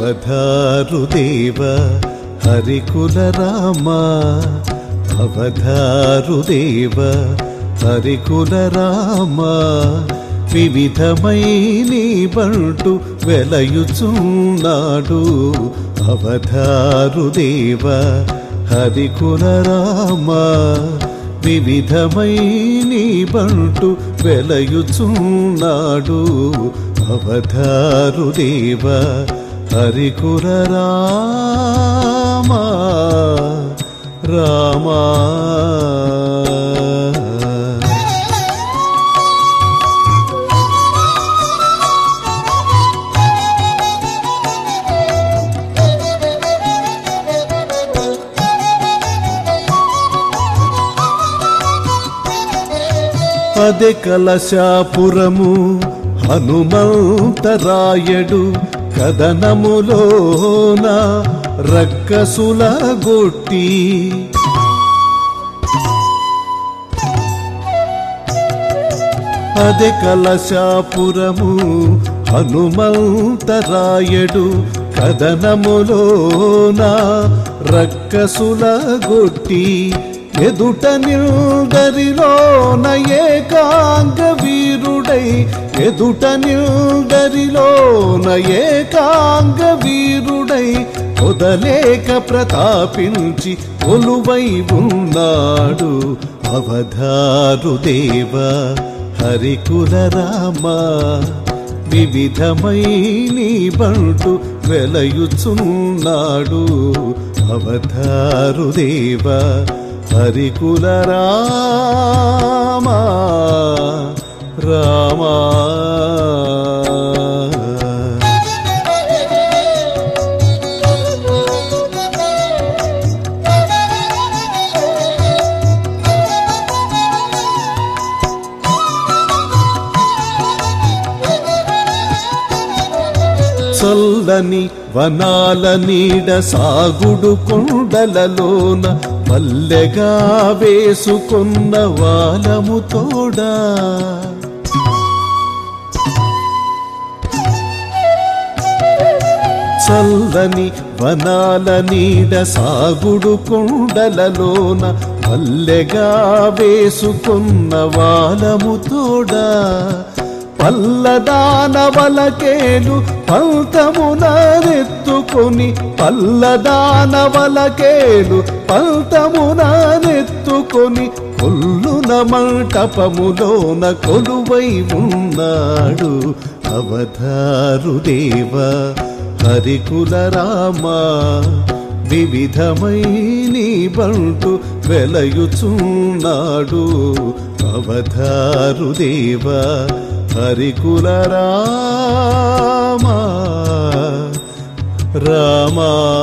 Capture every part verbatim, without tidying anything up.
అవధారుదేవ హరికుల రామ అవధారుదేవ హరికుల రామ వివిధమై నీ బంటు వెలయుచున్నాడు అవధారుదేవ హరికుల రామ వివిధమై నీ బంటు వెలయుచున్నాడు అవధారుదేవ హరికుల రామ రామ అదే కలశాపురము హనుమంతరాయడు కదనములోన రక్కసుల గొట్టి అదే కలశాపురము హనుమంతరాయడు కదనములోన రక్కసుల గొట్టి ఎదుట నిల్దరిలోన ఏకాంగ వీరుడై ఎదుట నిల్దరిలోన ఏకాంగ వీరుడై పొదలేక ప్రతాపించి కొలువై ఉన్నాడు అవధారుదేవ హరికుల రామ వివిధమై నీ బంటు వెలయుచున్నాడు అవధారుదేవ హరికుల రామ రామ చల్లని వనాల నీడ సాగుడు కొండలలోన పల్లెగా వేసుకున్న వాలము తోడా చల్లని వనాల నీడ సాగుడు కొండలలోన పల్లెగా వేసుకున్న వాలము తోడా పల్లదానవలకేలు పంతమునెత్తుకొని పల్లదానవలకేలు పంతమునెత్తుకొని కొల్లున మంటపములోన కొలువై ఉన్నాడు అవధారుదేవ హరికుల రామ వివిధమై నీ బంటు వెలయుచున్నాడు అవధారుదేవ హరికుల రామ రామ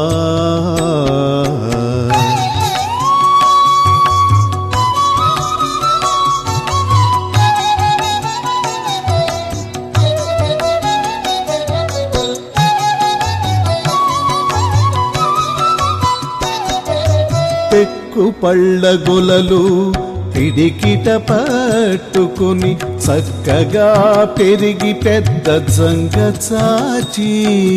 పెక్కు పళ్ళ గొలలు పిడికిట పట్టుకుని చక్కగా పెరిగి పెద్ద జంగ చాచి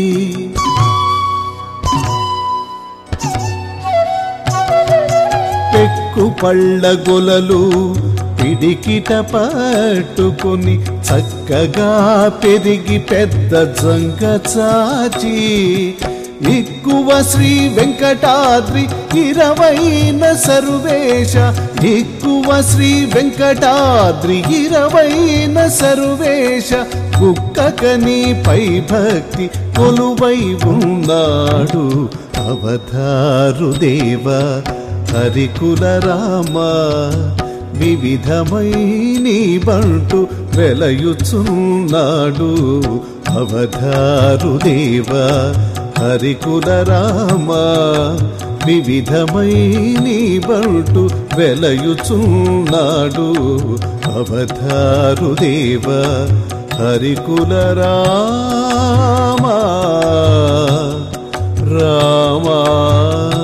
పెక్కు పళ్ళ గొలలు పిడికిట పట్టుకుని చక్కగా పెరిగి పెద్ద జంగ చాచి ఎక్కువ శ్రీ వెంకటాద్రి ఇరవైన సర్వేశ ఎక్కువ శ్రీ వెంకటాద్రి ఇరవైన సర్వేశ కుక్కకని పై భక్తి కొలువై ఉన్నాడు అవధారుదేవ హరికుల రామ వివిధమై నీ బంటు వెలయుచున్నాడు అవధారుదేవ హరికుల రామ వివిధమై నీ బంటు వెలయుచున్నాడు అవధారుదేవ హరికుల రామ రామ